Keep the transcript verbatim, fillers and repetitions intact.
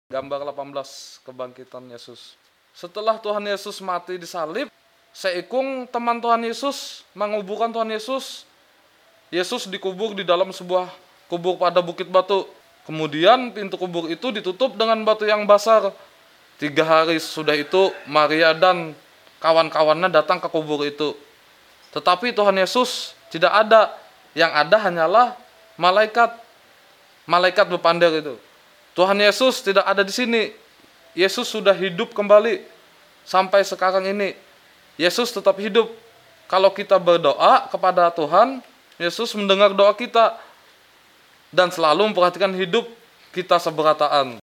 Gambar delapan belas, kebangkitan Yesus. Setelah Tuhan Yesus mati di salib, seikung teman Tuhan Yesus menguburkan Tuhan Yesus. Yesus dikubur di dalam sebuah kubur pada bukit batu. Kemudian pintu kubur itu ditutup dengan batu yang basar. Tiga hari sudah itu Maria dan kawan-kawannya datang ke kubur itu. Tetapi Tuhan Yesus tidak ada. Yang ada hanyalah malaikat. Malaikat berpandang itu. Tuhan Yesus tidak ada di sini. Yesus sudah hidup kembali sampai sekarang ini. Yesus tetap hidup. Kalau kita berdoa kepada Tuhan, Yesus mendengar doa kita dan selalu memperhatikan hidup kita seberataan.